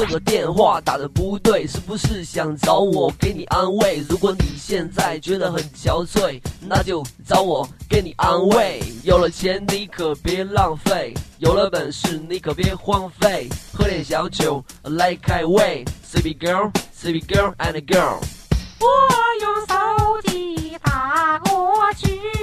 这个电话打得不对，是不是想找我给你安慰？如果你现在觉得很憔悴，那就找我给你安慰。有了钱你可别浪费，有了本事你可别荒废，喝点小酒来开胃。City girl, city girl and a girl。 我用手机打过去。